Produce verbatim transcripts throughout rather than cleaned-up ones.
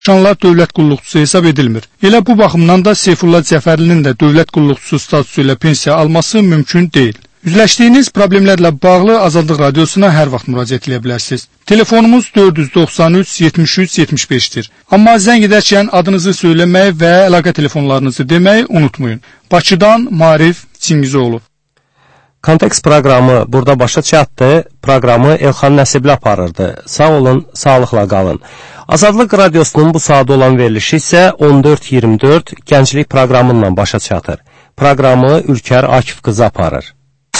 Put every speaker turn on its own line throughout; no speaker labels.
Şanlar dövlət qulluqçusu hesab edilmir. Elə bu baxımdan da Seyfullah Cəfərlinin də dövlət qulluqçusu statusu ilə pensiya alması mümkün deyil. Üzləşdiyiniz problemlərlə bağlı Azadlıq Radiosuna hər vaxt müraciət edə bilərsiniz. Telefonumuz dörd yüz doxsan üç yetmiş üç yetmiş beşdir. Amma zəng edərkən adınızı söyləməyi və əlaqə telefonlarınızı deməyi unutmayın. Bakıdan Marif Çingizoğlu.
Kontekst proqramı burada başa çatdı. Proqramı Elxan Nəsibli aparırdı. Sağ olun, sağlıqla qalın. Azadlıq Radiosunun bu saatda olan verilişi isə on dörd iyirmi dörd gənclik proqramından başa çatır. Proqramı Ülkər Akif qızı aparır.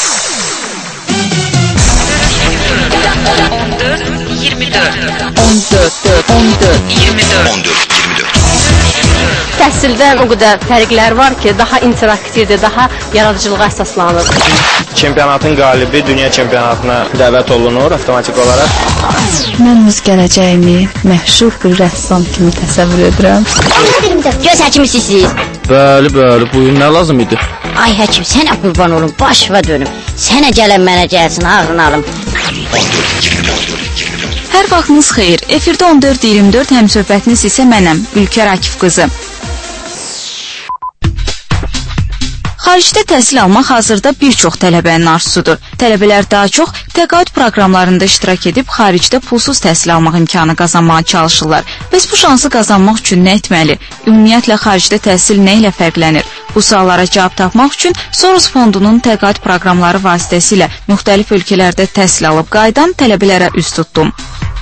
on dörd iyirmi dörd
on dörd on dörd
iyirmi dörd
on dörd iyirmi dörd
Təhsildən o qədər fərqlər var ki, daha interaktivdir, daha yaradıcılığa əsaslanır.
Çempionatın qalibi dünya çempionatına dəvət olunur avtomatik olaraq.
Mən öz gələcəyimi məşhur bir rəssam kimi təsəvvür edirəm.
Göz həkimisiz.
Bəli, bəli, buyurun, nə lazım idi?
Ay həkim, sənə qurban olum, başıva dönüm. Sənə gələn mənə gəlsin, ağrını alım.
Hər vaxtınız xeyir. Efirdə on dörd iyirmi dörd həmsöhbətiniz isə mənəm, Ülkər Akif qızı. Xaricdə təhsil almaq hazırda bir çox tələbənin arzusudur. Tələbələr daha çox təqaüd proqramlarında iştirak edib xaricdə pulsuz təhsil almaq imkanı qazanmağa çalışırlar. Bəs bu şansı qazanmaq üçün nə etməli? Ümumiyyətlə xaricdə təhsil nə ilə fərqlənir? Bu suallara cavab tapmaq üçün Soros fondunun təqaüd proqramları vasitəsilə müxtəlif ölkələrdə təhsil alıb qayıdan tələbələrə üz tutdum.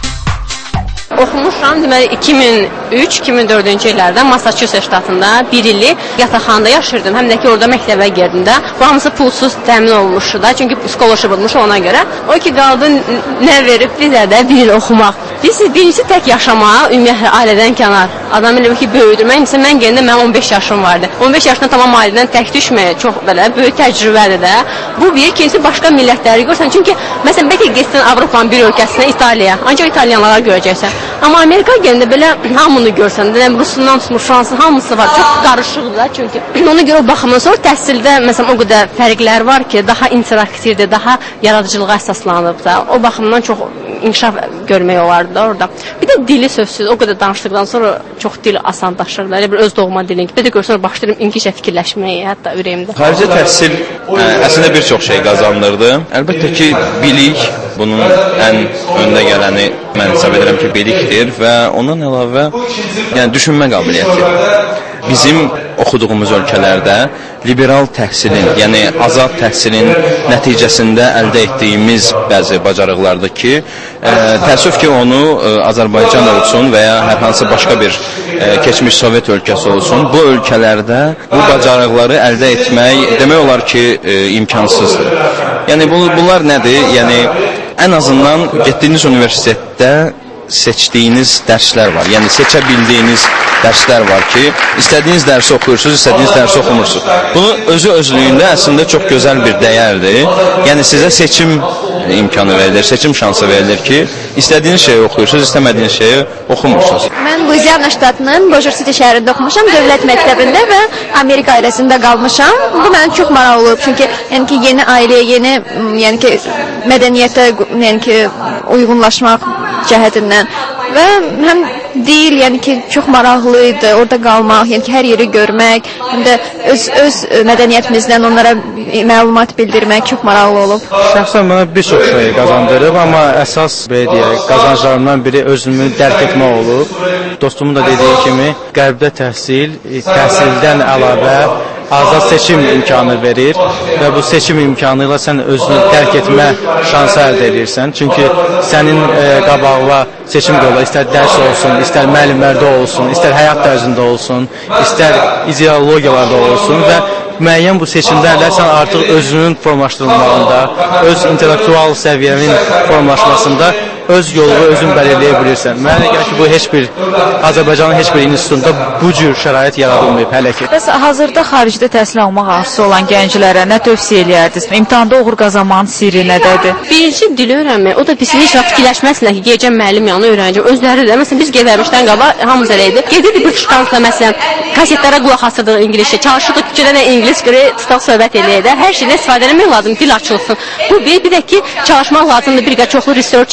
Oxumuşam, deməli iki min üç iki min dördüncü illərdə Massachusetts ştatında bir ili yataqxanada yaşırdım. Həm də ki, orada məktəbə girdim də. Bu hamısı pulsuz təmin olunmuşdu da, çünki scholarship olmuş ona görə. O ki, qaldı nə verib bizə də bir il oxumaq. Biz birincisi tək yaşamağa, ümumiyyətlə ailədən kənar. Adam elə ki, böyüdürmək. Məsələn, mən gəndə mənim on beş yaşım vardı. on beş yaşında tamam ailədən tək düşməyə çox belə böyük təcrübədir də. Bu bir, ikincisi başqa millətləri görsən. Çünki məsələn, bəlkə getsən Avropanın bir ölkəsinə, İtaliya, ancaq İtalyanlara görəcəksən. Amma Amerika gəndə belə hamını görsən, Rusundan tutmuş, Fransız hamısı var. Çox qarışıqdır da, çünki ona görə o baxımdan sonra təhsildə məsələn o qədər fərqlər var ki, daha interaktivdir, daha yaradıcılığa əsaslanıb da. O baxımdan çox inkişaf görmək olardı da orada. Bir də dili sözsüz, o qədər danışdıqdan sonra çox dil asanlaşır. Elə bir öz doğma dilin. Bir də görsən başlayıram inkişaf fikirləşməyə, hətta ürəyimdə.
Xarici təhsil ə, əslində bir çox şey qazandırdı. Əlbəttə ki, bilik bunun ən öndə gələni mən hesab edirəm ki, bilikdir və ondan əlavə yəni düşünmə qabiliyyəti. Bizim oxuduğumuz ölkələrdə liberal təhsilin, yəni azad təhsilin nəticəsində əldə etdiyimiz bəzi bacarıqlardır ki, ə, təəssüf ki, onu ə, Azərbaycan olsun və ya hər hansı başqa bir ə, keçmiş Sovet ölkəsi olsun, bu ölkələrdə bu bacarıqları əldə etmək demək olar ki, ə, imkansızdır. Yəni bu, bunlar nədir? Yəni ən azından getdiyiniz universitetdə seçdiyiniz dərslər var. Yəni seçə bildiyiniz dərslər var ki, istədiyiniz dərsi oxuyursunuz, istədiyiniz dərsi oxumursunuz. Bunu özü özlüyündə əslində çox gözəl bir dəyərdir. Yəni sizə seçim imkanı verilir, seçim şansı verilir ki, istədiyiniz şeyi oxuyursunuz, istəmədiyiniz şeyi oxumursunuz.
Mən Luiziana ştatının Bossier City şəhərində oxumuşam, dövlət məktəbində və Amerika ailəsində qalmışam. Bu mənim çox maraqlı olub, çünki yəni ki, yeni ailəyə, yeni yəni ki, mədəniyyətə yəni ki, uyğunlaşmaq cəhətindən və həm dil, yəni ki, çox maraqlı idi orada qalmaq, yəni ki, hər yeri görmək, həm də öz, öz mədəniyyətimizdən onlara məlumat bildirmək çox maraqlı olub.
Şəxsən mənə bir çox şey qazandırıb, amma əsas belə deyək, qazanclarımdan biri özümü dərk etmək olub. Dostumun da dediyi kimi, qərbdə təhsil, təhsildən əlavə azad seçim imkanı verir və bu seçim imkanı ilə sən özünü dərk etmə şansı əldə edirsən. Çünki sənin e, qabağına seçim qoyulur, istər dərs olsun, istər müəllimlərdə olsun, istər həyat tərzində olsun, istər ideologiyalarda olsun və müəyyən bu seçimlərlə sən artıq özünün formalaşdırılmağında, öz intellektual səviyyənin formalaşmasında öz yolunu özün bəlirləyə bilirsən. Mənə gəlir ki, bu heç bir Azərbaycanın heç bir institutunda bu cür şərait yaradılmayıb hələ ki.
Bəs hazırda xaricdə təhsil almaq arzusu olan gənclərə nə tövsiyə eləyərdiniz? İmtahanda uğur qazanmanın sirri nədədir?
Birinci dili öyrənmək. O da biz heç vaxt fikirləşməsinlər ki, gələcəm müəllim yanına öyrənəcəm. Özləri də məsələn biz gəlmişdən qabaq hamımız elə idi. Gedirdik bir şkansla məsələn kasetlərə qulaq asırdıq ingiliscə. Çalışırdıq küçədə də ingilis görə tutaq söhbət eləyə də. Hər şeydən istifadə etmək lazım, dil açılsın. Bu bir, bir də ki, çalışmaq lazımdır, bir qədər çoxlu research eləmək. Yəni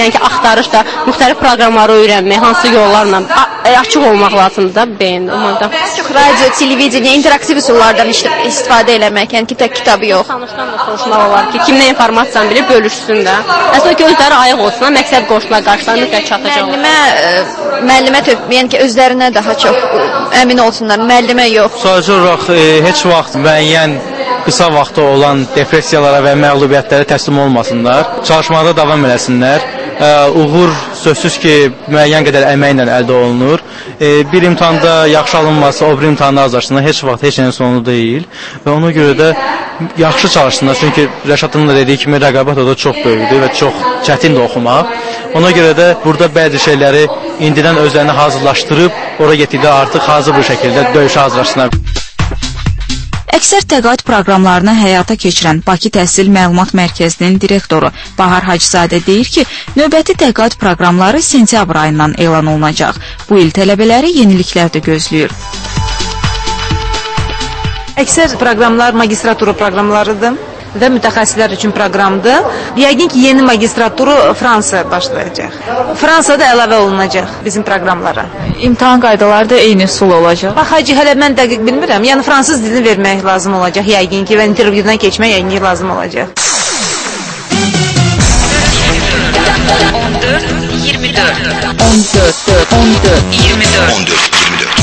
yəni ki, axtarış da, müxtəlif proqramları öyrənmək, hansı yollarla açıq olmaq lazımdır da beyində.
Çox radio, televiziya, interaktiv üsullardan istifadə eləmək, yəni ki, tək kitabı yox.
Tanışdan da soruşmaq olar ki, kimlə informasiyanı bilib bölüşsün də. Əslində ki, özləri ayıq olsun, məqsəd qoşula qarşılarına mütləq çatacaq.
Müəllimə, müəllimə tövb, yəni ki, özlərinə daha çox əmin olsunlar, müəllimə yox.
Sadəcə olaraq e, heç vaxt müəyyən qısa vaxtda olan depressiyalara və məğlubiyyətlərə təslim olmasınlar, çalışmaqda davam eləsinlər. Ə, uğur sözsüz ki, müəyyən qədər əməklə əldə olunur. E, bir imtahanda yaxşı alınması, o bir imtahanda azlaşsınlar, heç vaxt heç nəyin sonu deyil və ona görə də yaxşı çalışsınlar. Çünki Rəşadın da dediyi kimi rəqabət o da çox böyükdür və çox çətindir oxumaq. Ona görə də burada bəzi şeyləri indidən özlərini hazırlaşdırıb, ora getdikdə artıq hazır bir şəkildə döyüşə hazırlaşsınlar.
Əksər təqaüd proqramlarını həyata keçirən Bakı Təhsil Məlumat Mərkəzinin direktoru Bahar Hacızadə deyir ki, növbəti təqaüd proqramları sentyabr ayından elan olunacaq. Bu il tələbələri yeniliklər də gözləyir.
Əksər proqramlar magistratura proqramlarıdır və mütəxəssislər üçün proqramdır. Yəqin ki, yeni magistraturu Fransa başlayacaq. Fransada əlavə olunacaq bizim proqramlara.
İmtahan qaydaları da eyni üsul olacaq.
Bax, Hacı, hələ mən dəqiq bilmirəm. Yəni, fransız dilini vermək lazım olacaq yəqin ki, və intervyudan keçmək yəqin ki, lazım olacaq.
on dörd iyirmi dörd on dörd on dörd iyirmi dörd on dörd iyirmi dörd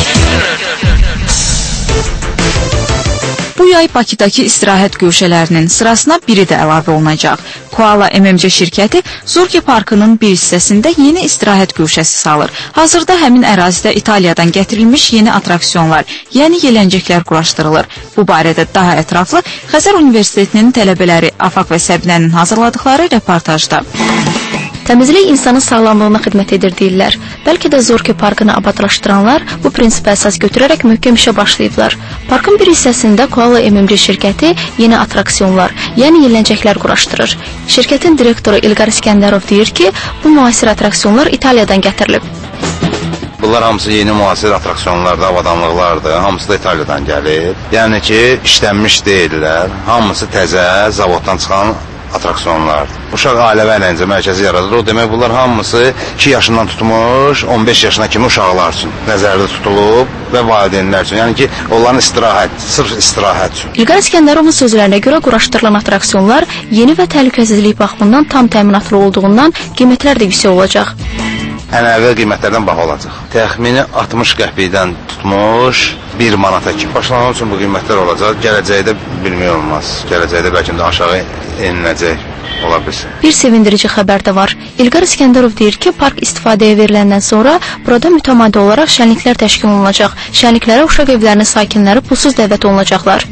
Bu yay Bakıdakı istirahət güşələrinin sırasına biri də əlavə olunacaq. Koala M M C şirkəti Zorki Parkının bir hissəsində yeni istirahət güşəsi salır. Hazırda həmin ərazidə İtaliyadan gətirilmiş yeni atraksiyonlar, yəni yələncəklər quraşdırılır. Bu barədə daha ətraflı Xəzər Universitetinin tələbələri Afaq və Səbinənin hazırladıqları reportajda.
Təmizlik insanın sağlamlığına xidmət edir deyirlər. Bəlkə də Zorki parkını abadlaşdıranlar bu prinsipə əsas götürərək möhkəm işə başlayıblar. Parkın bir hissəsində Koala M M C şirkəti yeni atraksiyonlar, yəni yələncəklər quraşdırır. Şirkətin direktoru İlqar İskəndərov deyir ki, bu müasir atraksiyonlar İtaliyadan gətirilib.
Bunlar hamısı yeni müasir atraksiyonlardır, avadanlıqlardır, hamısı da İtaliyadan gəlib. Yəni ki, işlənmiş deyirlər, hamısı təzə, zavoddan çıxan atraksiyonlardır. Uşaq ailəvi əyləncə mərkəzi yaradır. O demək, bunlar hamısı iki yaşından tutmuş, on beş yaşına kimi uşaqlar üçün nəzərdə tutulub və valideynlər üçün. Yəni ki, onların istirahət, sırf istirahət üçün.
İlqar İskəndərovun sözlərinə görə quraşdırılan atraksiyonlar yeni və təhlükəsizlik baxımından tam təminatlı olduğundan qiymətlər də yüksək olacaq.
Ən əvvəl qiymətlərdən baha olacaq. Təxmini altmış qəpikdən tutmuş bir manata kimi. Başlanğıc üçün bu qiymətlər olacaq. Gələcəkdə bilmək olmaz. Gələcəkdə bəlkə də aşağı eniləcək ola bilsin.
Bir sevindirici xəbər də var. İlqar İskəndərov deyir ki, park istifadəyə veriləndən sonra burada mütəmadi olaraq şənliklər təşkil olunacaq. Şənliklərə uşaq evlərinin sakinləri pulsuz dəvət olunacaqlar.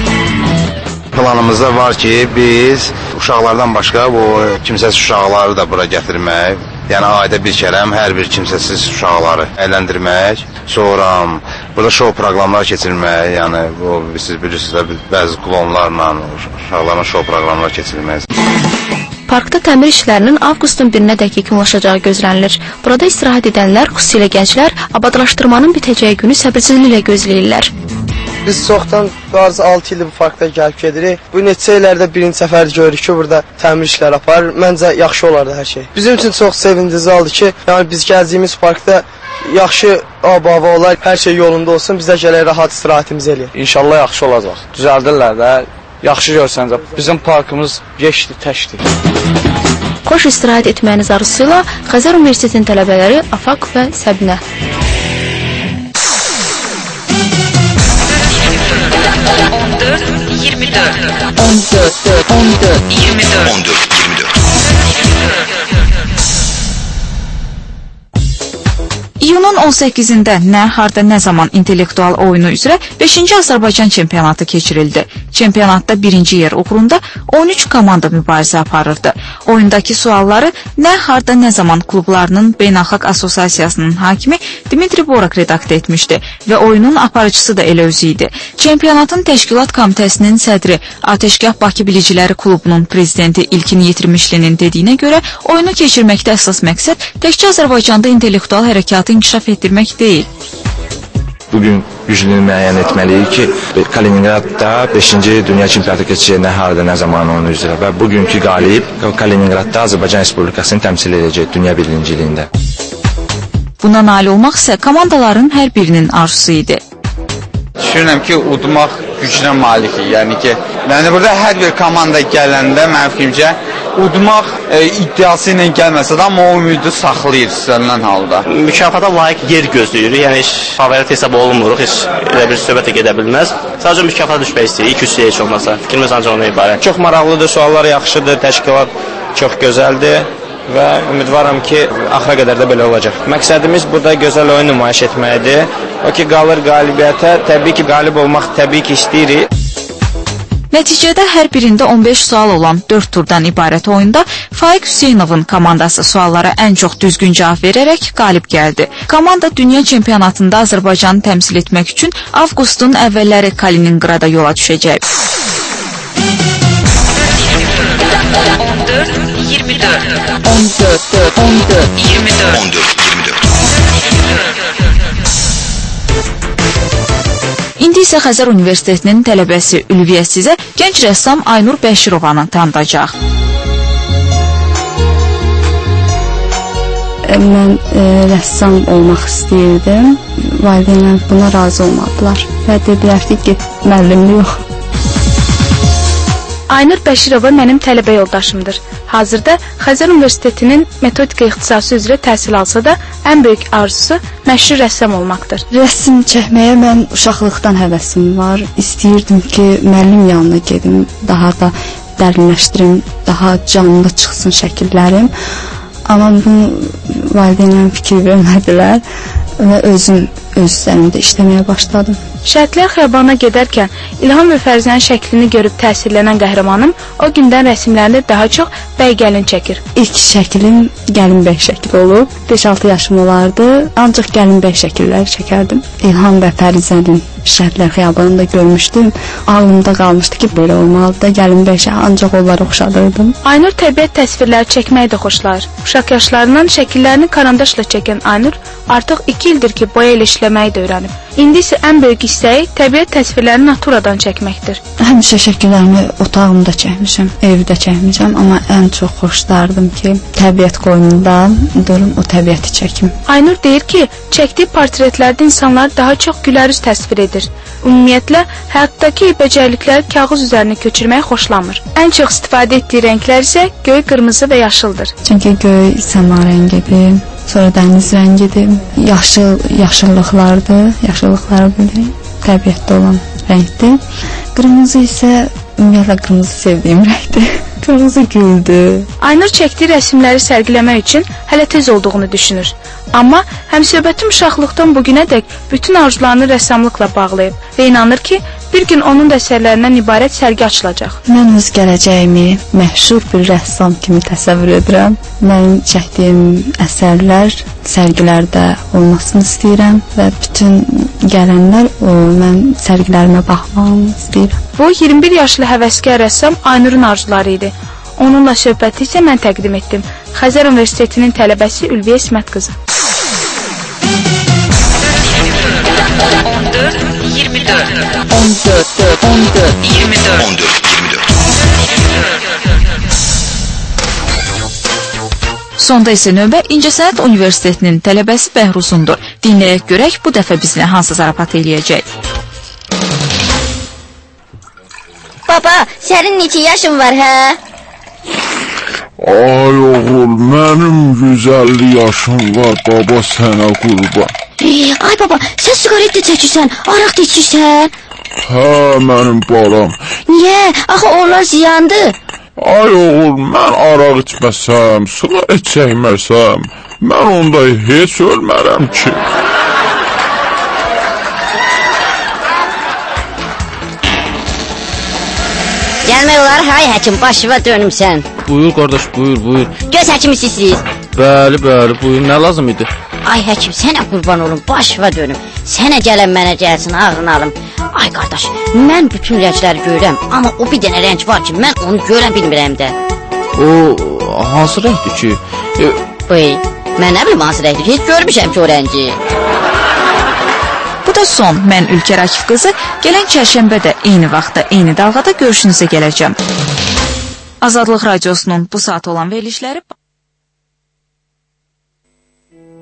Planımızda var ki, biz uşaqlardan başqa bu kimsəsiz uşaqları da bura gətirmək, yəni ayda bir kərəm hər bir kimsəsiz uşaqları əyləndirmək, sonra burada şou proqramlar keçirmək, yəni bu, siz bilirsiniz də bəzi klonlarla uşaqların şou proqramlar keçirilmək.
Parkda təmir işlərinin avqustun birinə dək yekunlaşacağı gözlənilir. Burada istirahət edənlər, xüsusilə gənclər, abadlaşdırmanın bitəcəyi günü səbirsizliklə gözləyirlər.
Biz çoxdan qarşı altı ildir bu parkda gəlib gedirik. Bu neçə illərdə birinci səfər görürük ki, burada təmir işləri aparır. Məncə yaxşı olardı hər şey. Bizim üçün çox sevindirici oldu ki, yəni biz gəzdiyimiz parkda yaxşı ab-hava olar, hər şey yolunda olsun, bizə gələk rahat istirahətimizi eləyək.
İnşallah yaxşı olacaq. Düzəldirlər də, yaxşı görsəncə. Bizim parkımız yeşdir, təkdir.
Xoş istirahət etməyiniz arzusuyla Xəzər Universitetinin tələbələri Afaq və Səbinə.
on dörd iyirmi dörd on dörd on dörd iyirmi dörd on dörd iyirmi dörd
İyunun on səkkizində nə, harda, nə zaman intellektual oyunu üzrə beşinci Azərbaycan çempionatı keçirildi. Çempionatda birinci yer uğrunda on üç komanda mübarizə aparırdı. Oyundakı sualları nə, harda, nə zaman klublarının Beynəlxalq Assosiasiyasının hakimi Dimitri Borak redaktə etmişdi və oyunun aparıcısı da elə özü idi. Çempionatın təşkilat komitəsinin sədri Ateşgah Bakı Biliciləri Klubunun prezidenti İlkin Yetirmişlinin dediyinə görə oyunu keçirməkdə əsas məqsəd təkcə Azərbaycanda intellektual hərəkatı inkişaf etdirmək deyil.
bugün güclüyü müəyyən etməliyik ki, Kaliningradda beşinci Dünya Çempionatı keçəcək, harada, nə zaman onun üzrə və bugünkü qalib Kaliningradda Azərbaycan Respublikasını təmsil edəcək dünya birinciliyində.
Buna nail olmaq isə komandaların hər birinin arzusu idi.
Düşünürəm ki, udmaq gücünə malikdir. Yəni ki, yəni burada hər bir komanda gələndə mənim fikrimcə udmaq e, iddiası ilə gəlməsə də, amma o ümidi saxlayır istənilən halda.
Mükafata layiq yer gözləyirik. Yəni heç favorit hesab olunmuruq, heç elə bir söhbətə gedə bilməz. Sadəcə mükafata düşmək istəyirik, iki üç heç olmasa. Fikrimiz ancaq ona ibarət.
Çox maraqlıdır, suallar yaxşıdır, təşkilat çox gözəldir və ümidvaram ki, axıra qədər də belə olacaq. Məqsədimiz burada gözəl oyun nümayiş etməkdir. O ki, qalır qalibiyyətə, təbii ki, qalib olmaq təbii ki, istəyirik.
Nəticədə hər birində on beş sual olan dörd turdan ibarət oyunda Faiq Hüseynovun komandası suallara ən çox düzgün cavab verərək qalib gəldi. Komanda dünya çempionatında Azərbaycanı təmsil etmək üçün avqustun əvvəlləri Kaliningrada yola düşəcək.
on dörd iyirmi dörd
on dörd on dörd
iyirmi dörd
on dörd iyirmi dörd
İndi isə Xəzər Universitetinin tələbəsi Ülviyə sizə gənc rəssam Aynur Bəşirovanı tanıdacaq.
Mən e, rəssam olmaq istəyirdim. Valideynlər buna razı olmadılar və dedilər ki, get müəllimlik yox.
Aynur Bəşirova mənim tələbə yoldaşımdır. Hazırda Xəzər Universitetinin metodika ixtisası üzrə təhsil alsa da, ən böyük arzusu məşhur rəssam olmaqdır.
Rəsm çəkməyə mən uşaqlıqdan həvəsim var. İstəyirdim ki, müəllim yanına gedim, daha da dərinləşdirim, daha canlı çıxsın şəkillərim. Amma bunu valideynlərim fikir vermədilər və özüm öz üzərimdə işləməyə başladım.
Şəhidlər Xiyabanına gedərkən İlham və Fərzənin şəklini görüb təsirlənən qəhrəmanım o gündən rəsmlərində daha çox bəy gəlin çəkir.
İlk şəklim gəlin bəy şəkli olub. beş altı yaşım olardı. Ancaq gəlin bəy şəkilləri çəkərdim. İlham və Fərzənin Şəhidlər Xiyabanında görmüşdüm. Ağlımda qalmışdı ki, belə olmalıdır da gəlin bəy şəkli, ancaq onları oxşadırdım.
Aynur təbiət təsvirləri çəkməyi də xoşlayır. Uşaq yaşlarından şəkillərini karandaşla çəkən Aynur artıq iki ildir ki, boya ilə işləməyi də öyrənib. İndi isə ən böyük istəyi təbiət təsvirlərini naturadan çəkməkdir.
Həmişə şəkillərimi otağımda çəkmişəm, evdə çəkmişəm, amma ən çox xoşlardım ki, təbiət qoynunda durum, o təbiəti çəkim.
Aynur deyir ki, çəkdiyi portretlərdə insanlar daha çox gülərüz təsvir edir. Ümumiyyətlə, həyatdakı becərlikləri kağız üzərinə köçürməyi xoşlamır. Ən çox istifadə etdiyi rənglər isə göy, qırmızı və yaşıldır.
Çünki göy səma rəngidir, sonra dəniz rəngidir, yaşıl, yaşıllıqlardır, yaşıllıqlar belə təbiətdə olan rəngdir. Qırmızı isə ümumiyyətlə qırmızı sevdiyim rəngdir. Qırmızı güldür.
Aynur çəkdiyi rəsmləri sərgiləmək üçün hələ tez olduğunu düşünür. Amma həmsöhbətim uşaqlıqdan bugünədək bütün arzularını rəssamlıqla bağlayıb və inanır ki, bir gün onun əsərlərindən ibarət sərgi açılacaq.
Mən öz gələcəyimi məşhur bir rəssam kimi təsəvvür edirəm. Mənim çəkdiyim əsərlər sərgilərdə olmasını istəyirəm və bütün gələnlər o, mən sərgilərimə baxmağımı istəyirəm.
Bu, iyirmi bir yaşlı həvəskar rəssam Aynurun arzuları idi. Onunla söhbəti isə mən təqdim etdim. Xəzər Universitetinin tələbəsi Ülviyə İsmət qızı.
on dörd iyirmi dörd
on dörd on dörd
iyirmi dörd
on dörd iyirmi dörd
Sonda isə növbə İncəsənət Universitetinin tələbəsi Bəhruzundur. Dinləyək görək bu dəfə bizlə hansı zarafat eləyəcək.
Baba, sənin neçə yaşın var, hə?
Ay oğul, mənim yüz əlli yaşım var, baba sənə qurban.
Ay baba, sən sigaret də çəkirsən, araq da içirsən.
Hə, mənim balam.
Niyə? Axı onlar ziyandır.
Ay oğul, mən araq içməsəm, sigaret çəkməsəm, mən onda heç ölmərəm ki.
Gəlmək olar, hay həkim, başıva dönümsən.
Buyur qardaş, buyur, buyur.
Göz həkimisiz.
Bəli, bəli, buyur, nə lazım idi?
Ay həkim, sənə qurban olum, başıva dönüm. Sənə gələn mənə gəlsin, ağrını alım. Ay qardaş, mən bütün rəngləri görürəm, amma o bir dənə rəng var ki, mən onu görə bilmirəm də.
O, hansı rəngdir ki? E...
Bey, mən nə bilim hansı rəngdir ki, heç görmüşəm ki o rəngi.
Bu burada son. Mən Ülker Akif qızı gələn çərşənbədə eyni vaxtda, eyni dalğada görüşünüzə gələcəm. Azadlıq Radiosunun bu saat olan verilişləri